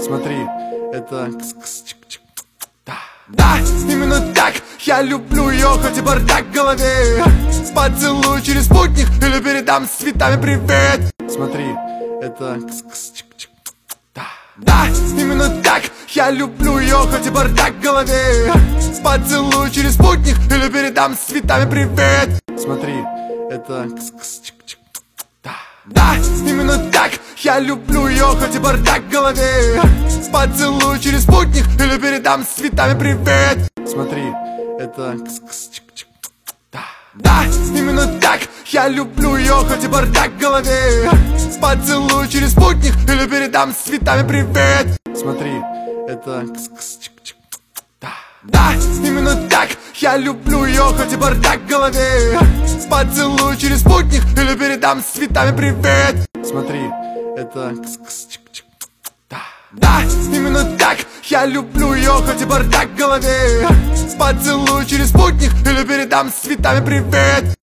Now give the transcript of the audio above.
Смотри, это да, именно так я люблю ее, хоть и бардак в голове. Поцелуй через спутник или передам с цветами привет. Смотри, это да, именно так я люблю ее, хоть и бардак в голове. Поцелуй через спутник или передам с цветами привет. Смотри, это да, именно так я люблю ее, хоть и бардак в голове. Поцелуй через спутник или передам с цветами привет. Смотри, это да, именно так я люблю ее, хоть и бардак в голове. Поцелуй через спутник или передам с цветами привет. Смотри, это да, именно так я люблю ее, хоть и бардак в голове. Поцелуй через спутник или передам с цветами привет. Смотри, это да, именно так я люблю ее, хоть и бардак в голове. Поцелуй через спутник или передам с цветами привет.